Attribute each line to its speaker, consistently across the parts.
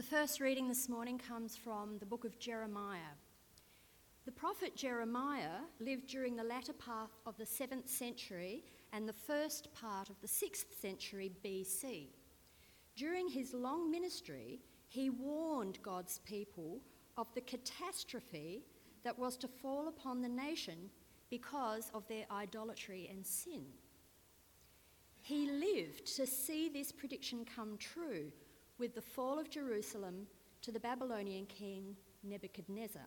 Speaker 1: first reading this morning comes from the book of Jeremiah. The prophet Jeremiah lived during the latter part of the 7th century and the first part of the 6th century BC. During his long ministry, he warned God's people of the catastrophe that was to fall upon the nation because of their idolatry and sin. He lived to see this prediction come true with the fall of Jerusalem to the Babylonian king Nebuchadnezzar.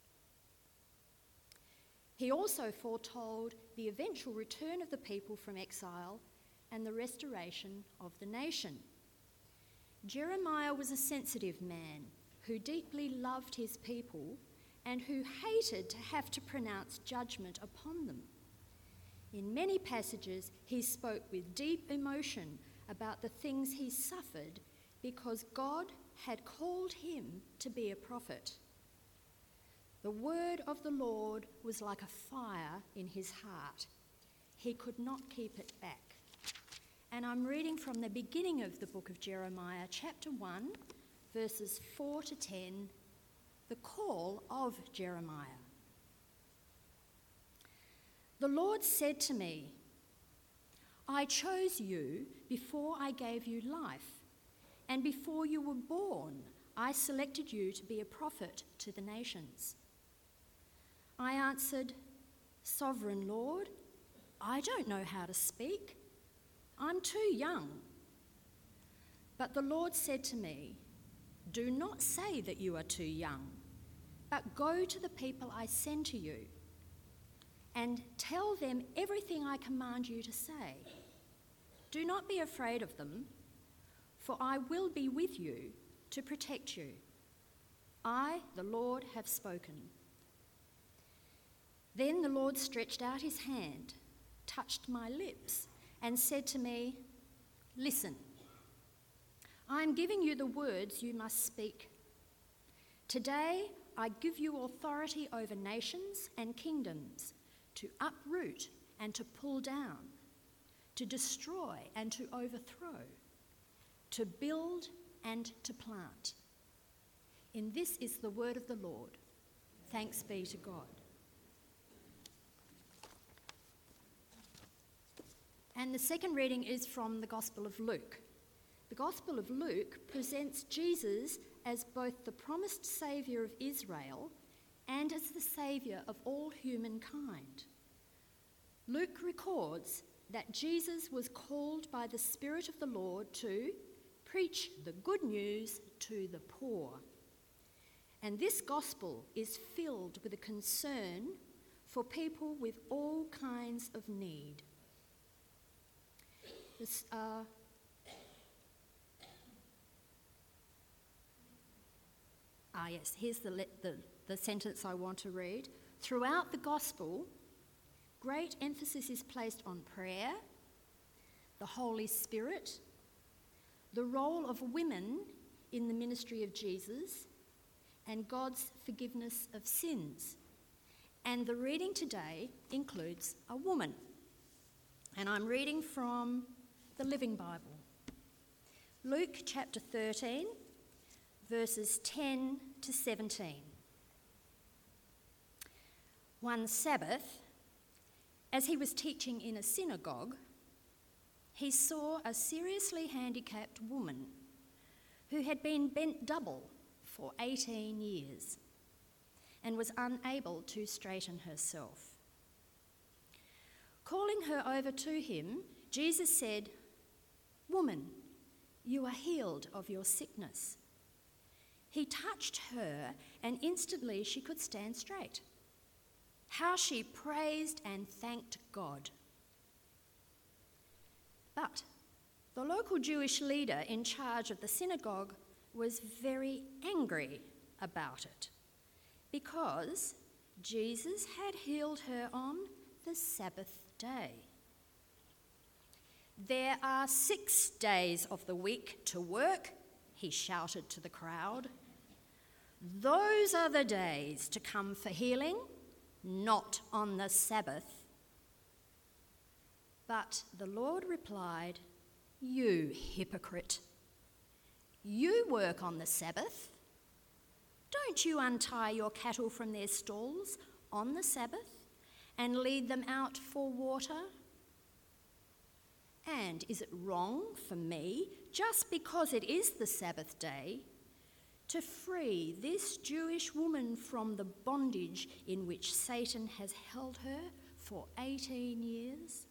Speaker 1: He also foretold the eventual return of the people from exile and the restoration of the nation. Jeremiah was a sensitive man who deeply loved his people and who hated to have to pronounce judgment upon them. In many passages, he spoke with deep emotion about the things he suffered because God had called him to be a prophet. The word of the Lord was like a fire in his heart. He could not keep it back. And I'm reading from the beginning of the book of Jeremiah, chapter 1, verses 4 to 10, the call of Jeremiah. The Lord said to me, I chose you before I gave you life, and before you were born, I selected you to be a prophet to the nations. I answered, Sovereign Lord, I don't know how to speak. I'm too young. But the Lord said to me, Do not say that you are too young, but go to the people I send to you and tell them everything I command you to say. Do not be afraid of them, for I will be with you to protect you. I, the Lord, have spoken. Then the Lord stretched out his hand, touched my lips, and said to me, Listen, I am giving you the words you must speak. Today I give you authority over nations and kingdoms, to uproot and to pull down, to destroy and to overthrow, to build and to plant. And this is the word of the Lord. Thanks be to God. And the second reading is from the Gospel of Luke. The Gospel of Luke presents Jesus as both the promised Saviour of Israel and as the Saviour of all humankind. Luke records that Jesus was called by the Spirit of the Lord to preach the good news to the poor. And this gospel is filled with a concern for people with all kinds of need. Here's the sentence I want to read. Throughout the gospel, great emphasis is placed on prayer, the Holy Spirit, the role of women in the ministry of Jesus, and God's forgiveness of sins. And the reading today includes a woman. And I'm reading from the Living Bible. Luke chapter 13, verses 10 to 17. One Sabbath, as he was teaching in a synagogue, he saw a seriously handicapped woman who had been bent double for 18 years and was unable to straighten herself. Calling her over to him, Jesus said, Woman, you are healed of your sickness. He touched her, and instantly she could stand straight. How she praised and thanked God. But the local Jewish leader in charge of the synagogue was very angry about it because Jesus had healed her on the Sabbath day. There are 6 days of the week to work, he shouted to the crowd. Those are the days to come for healing, not on the Sabbath. But the Lord replied, You hypocrite. You work on the Sabbath. Don't you untie your cattle from their stalls on the Sabbath and lead them out for water? And is it wrong for me, just because it is the Sabbath day, to free this Jewish woman from the bondage in which Satan has held her for 18 years?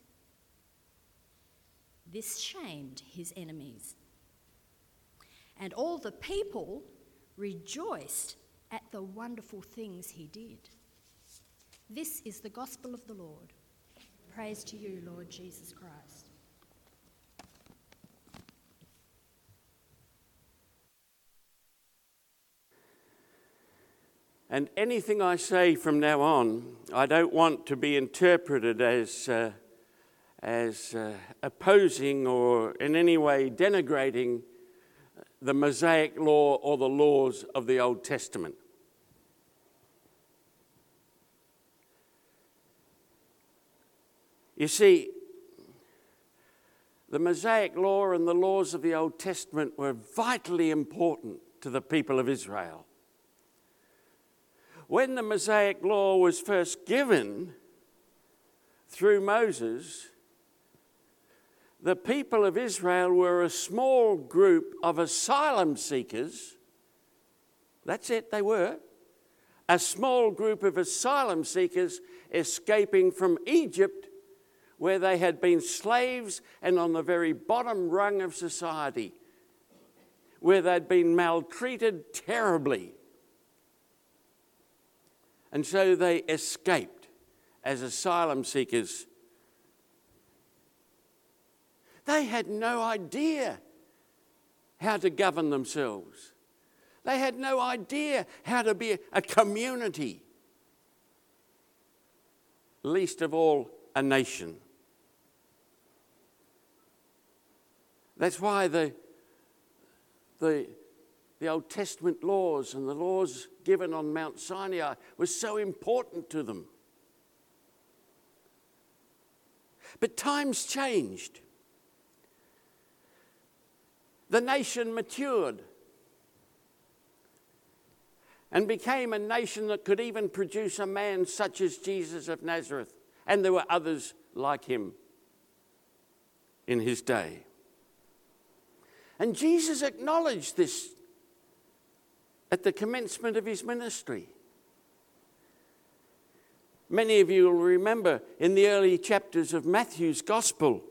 Speaker 1: This shamed his enemies. And all the people rejoiced at the wonderful things he did. This is the gospel of the Lord. Praise to you, Lord Jesus Christ.
Speaker 2: And anything I say from now on, I don't want to be interpreted as opposing or in any way denigrating the Mosaic law or the laws of the Old Testament. You see, the Mosaic law and the laws of the Old Testament were vitally important to the people of Israel. When the Mosaic law was first given through Moses, the people of Israel were a small group of asylum seekers. That's it, they were. A small group of asylum seekers escaping from Egypt, where they had been slaves and on the very bottom rung of society, where they'd been maltreated terribly. And so they escaped as asylum seekers. They had no idea how to govern themselves. They had no idea how to be a community, least of all a nation. That's why the Old Testament laws and the laws given on Mount Sinai were so important to them. But times changed. The nation matured and became a nation that could even produce a man such as Jesus of Nazareth. And there were others like him in his day. And Jesus acknowledged this at the commencement of his ministry. Many of you will remember in the early chapters of Matthew's Gospel,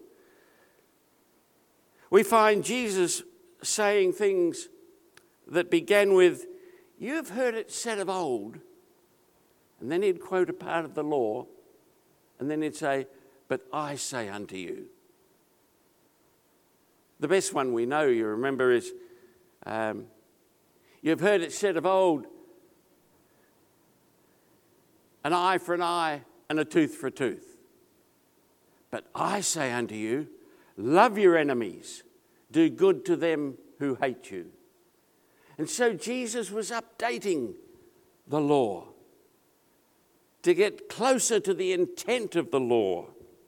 Speaker 2: we find Jesus saying things that began with, "You've heard it said of old," and then he'd quote a part of the law, and then he'd say, "But I say unto you." The best one we know, you remember, is, "You've heard it said of old, an eye for an eye and a tooth for a tooth. But I say unto you, love your enemies, do good to them who hate you." And so Jesus was updating the law to get closer to the intent of the law.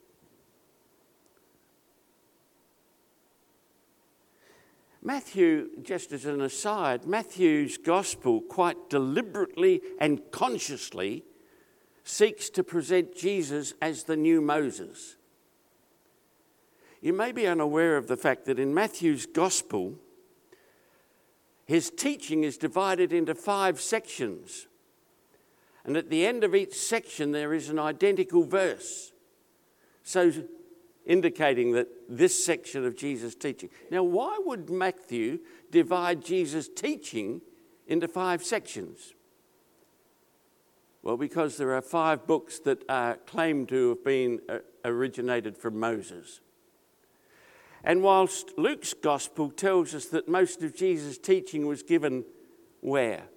Speaker 2: Matthew, just as an aside, Matthew's gospel quite deliberately and consciously seeks to present Jesus as the new Moses. You may be unaware of the fact that in Matthew's gospel, his teaching is divided into 5 sections. And at the end of each section, there is an identical verse. So indicating that this section of Jesus' teaching. Now, why would Matthew divide Jesus' teaching into 5 sections? Well, because there are 5 books that are claimed to have been originated from Moses. And whilst Luke's gospel tells us that most of Jesus' teaching was given where?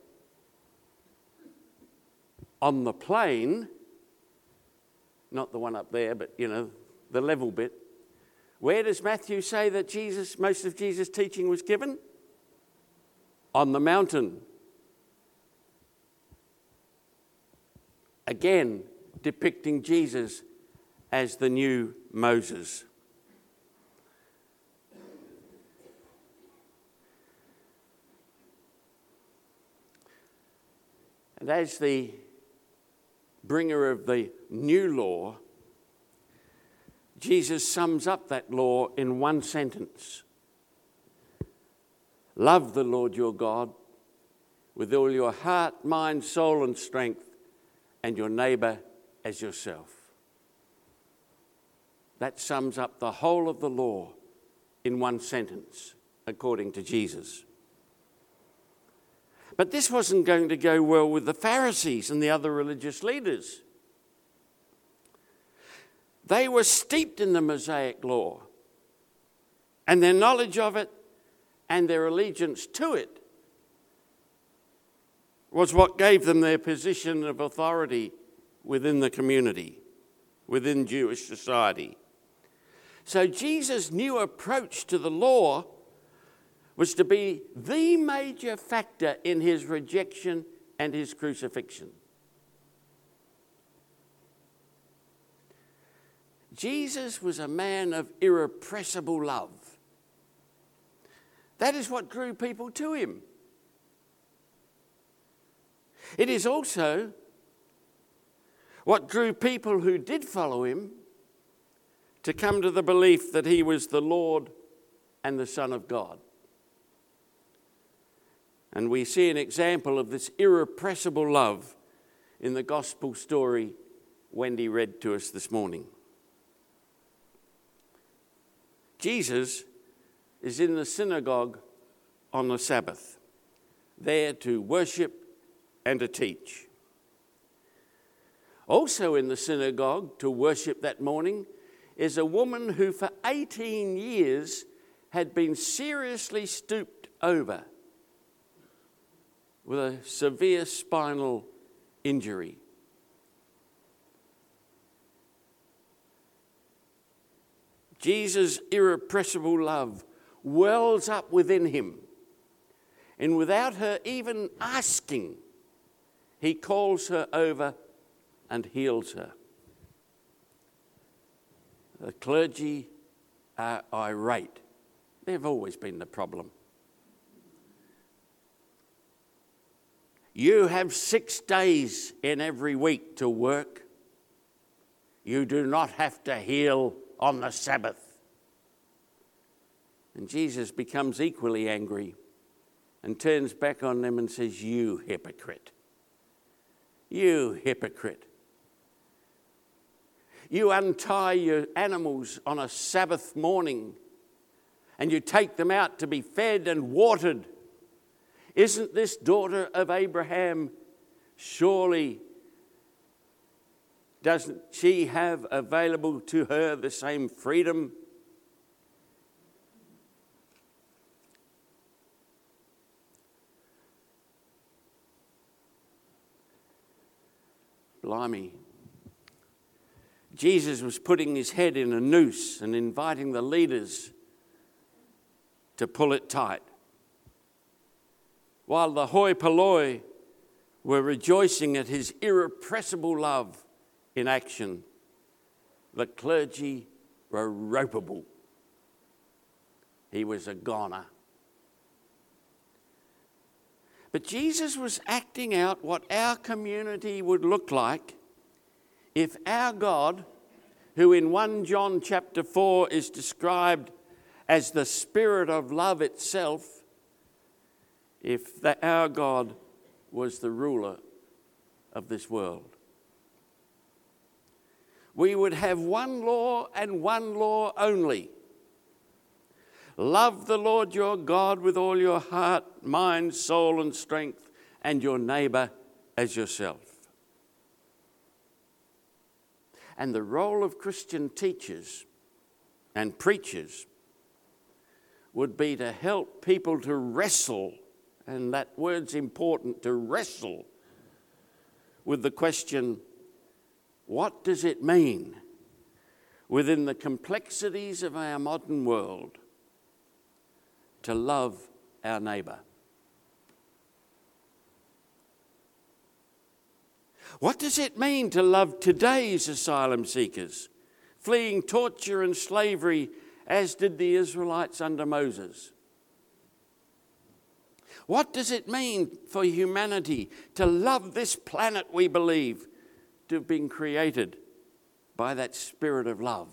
Speaker 2: On the plain, not the one up there, but the level bit. Where does Matthew say that most of Jesus' teaching was given? On the mountain. Again, depicting Jesus as the new Moses. And as the bringer of the new law, Jesus sums up that law in one sentence. Love the Lord your God with all your heart, mind, soul, and strength, and your neighbour as yourself. That sums up the whole of the law in one sentence, according to Jesus. But this wasn't going to go well with the Pharisees and the other religious leaders. They were steeped in the Mosaic law, and their knowledge of it and their allegiance to it was what gave them their position of authority within the community, within Jewish society. So Jesus' new approach to the law was to be the major factor in his rejection and his crucifixion. Jesus was a man of irrepressible love. That is what drew people to him. It is also what drew people who did follow him to come to the belief that he was the Lord and the Son of God. And we see an example of this irrepressible love in the gospel story Wendy read to us this morning. Jesus is in the synagogue on the Sabbath, there to worship and to teach. Also in the synagogue to worship that morning is a woman who for 18 years had been seriously stooped over with a severe spinal injury. Jesus' irrepressible love wells up within him, and without her even asking, he calls her over and heals her. The clergy are irate. They've always been the problem. You have 6 days in every week to work. You do not have to heal on the Sabbath. And Jesus becomes equally angry and turns back on them and says, "You hypocrite. You hypocrite. You untie your animals on a Sabbath morning and you take them out to be fed and watered. Isn't this daughter of Abraham, surely doesn't she have available to her the same freedom? Blimey. Jesus was putting his head in a noose and inviting the leaders to pull it tight. While the hoi polloi were rejoicing at his irrepressible love in action, the clergy were ropeable. He was a goner. But Jesus was acting out what our community would look like if our God, who in 1 John chapter 4 is described as the Spirit of love itself, if our God was the ruler of this world. We would have one law and one law only. Love the Lord your God with all your heart, mind, soul, and strength, and your neighbour as yourself. And the role of Christian teachers and preachers would be to help people to wrestle, and that word's important, to wrestle with the question, what does it mean within the complexities of our modern world to love our neighbour? What does it mean to love today's asylum seekers, fleeing torture and slavery as did the Israelites under Moses? What does it mean for humanity to love this planet we believe to have been created by that spirit of love?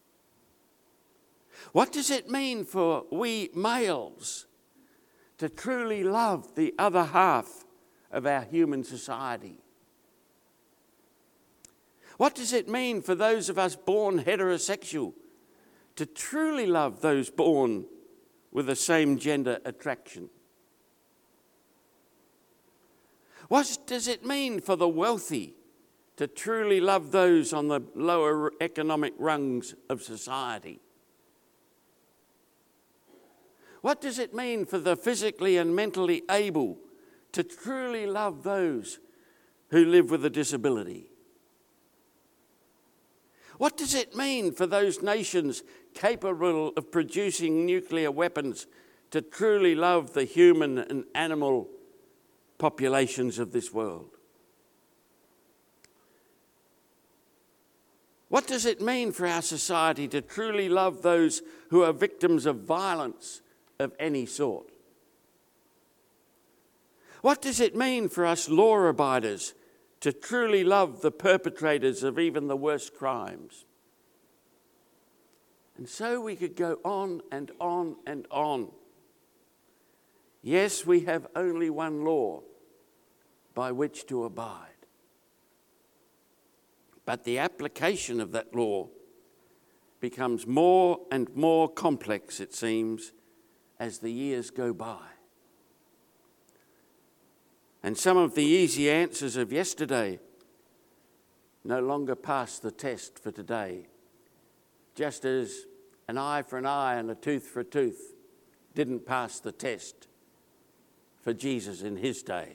Speaker 2: What does it mean for we males to truly love the other half of our human society? What does it mean for those of us born heterosexual to truly love those born with the same gender attraction? What does it mean for the wealthy to truly love those on the lower economic rungs of society? What does it mean for the physically and mentally able to truly love those who live with a disability? What does it mean for those nations capable of producing nuclear weapons to truly love the human and animal populations of this world? What does it mean for our society to truly love those who are victims of violence of any sort? What does it mean for us law abiders to truly love the perpetrators of even the worst crimes? And so we could go on and on and on. Yes, we have only one law by which to abide. But the application of that law becomes more and more complex, it seems, as the years go by. And some of the easy answers of yesterday no longer pass the test for today, just as an eye for an eye and a tooth for a tooth didn't pass the test for Jesus in his day.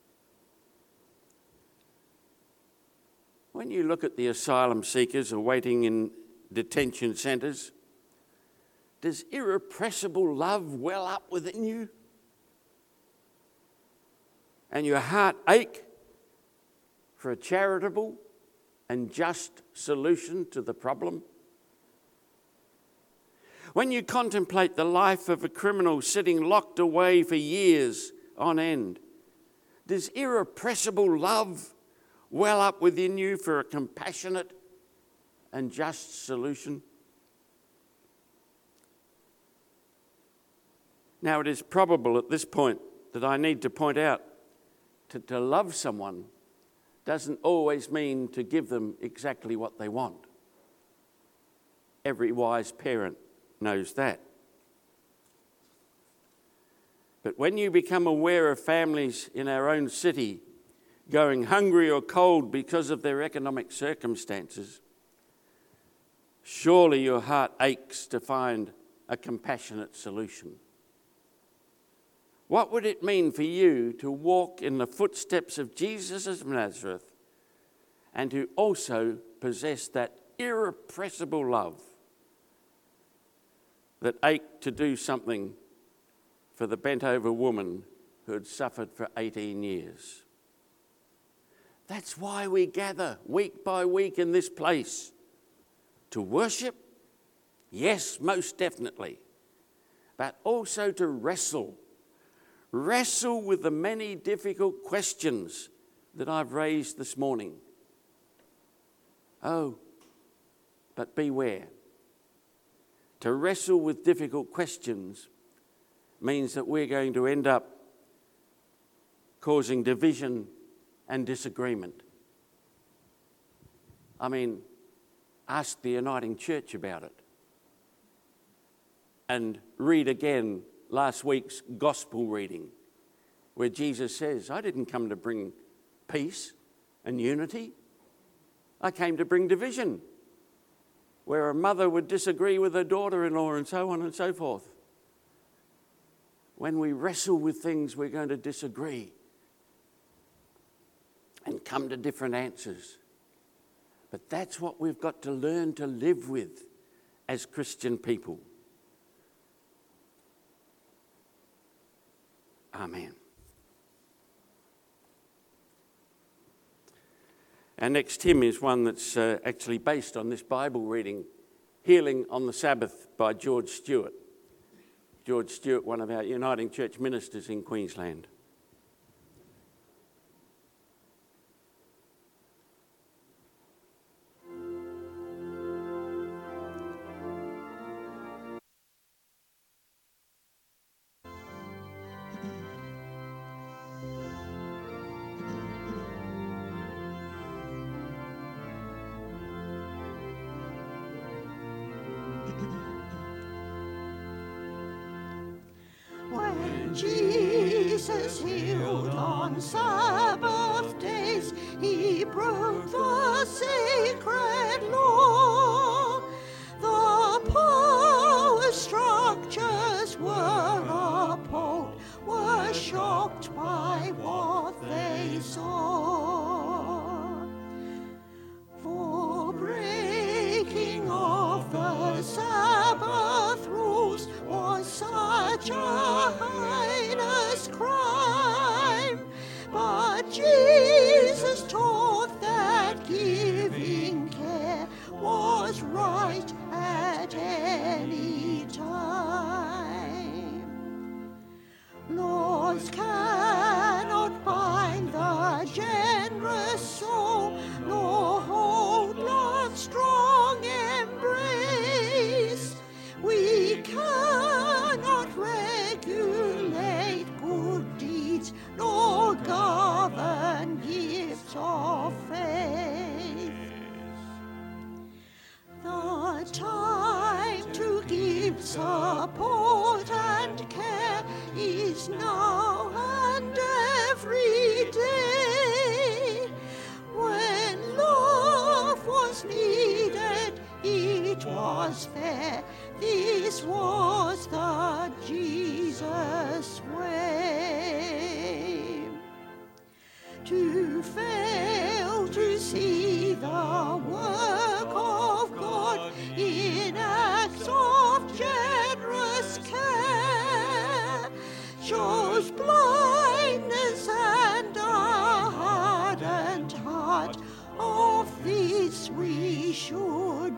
Speaker 2: When you look at the asylum seekers awaiting in detention centres, does irrepressible love well up within you? And your heart ache for a charitable and just solution to the problem? When you contemplate the life of a criminal sitting locked away for years on end, does irrepressible love well up within you for a compassionate and just solution? Now, it is probable at this point that I need to point out to love someone doesn't always mean to give them exactly what they want. Every wise parent knows that. But when you become aware of families in our own city going hungry or cold because of their economic circumstances, surely your heart aches to find a compassionate solution. What would it mean for you to walk in the footsteps of Jesus of Nazareth and to also possess that irrepressible love that ached to do something for the bent-over woman who had suffered for 18 years? That's why we gather week by week in this place. To worship? Yes, most definitely. But also to wrestle with the many difficult questions that I've raised this morning. Oh, but beware. To wrestle with difficult questions means that we're going to end up causing division and disagreement. I mean, ask the Uniting Church about it. And read again last week's gospel reading, where Jesus says, I didn't come to bring peace and unity. I came to bring division, where a mother would disagree with her daughter-in-law and so on and so forth. When we wrestle with things, we're going to disagree and come to different answers. But that's what we've got to learn to live with as Christian people. Amen. Our next hymn is one that's actually based on this Bible reading, Healing on the Sabbath by George Stewart. George Stewart, one of our Uniting Church ministers in Queensland.
Speaker 3: When Jesus healed on Sabbath days, he broke the sacred law. The power structures were appalled, were shocked by what they saw. For breaking of the Sabbath rules was such a heinous crime, but Jesus taught that giving care was right at any time. Laws cannot bind the generous soul, nor hold love's strong embrace. We cannot regulate good deeds, nor govern gifts of faith. The time to give support and care is now and every day. When love was needed, it was fair. This was the Jesus way. To fail to see the work of God in acts of generous care shows blindness and a hardened heart. Of this we should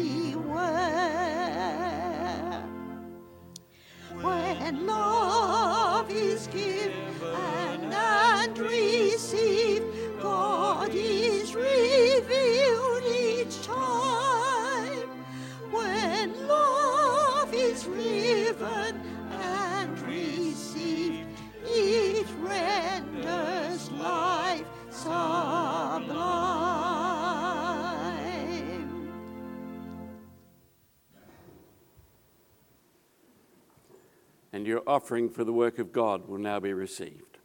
Speaker 3: beware. When love is given and received, God is revealed each time. When love is given and received, it renders life sublime.
Speaker 2: And your offering for the work of God will now be received.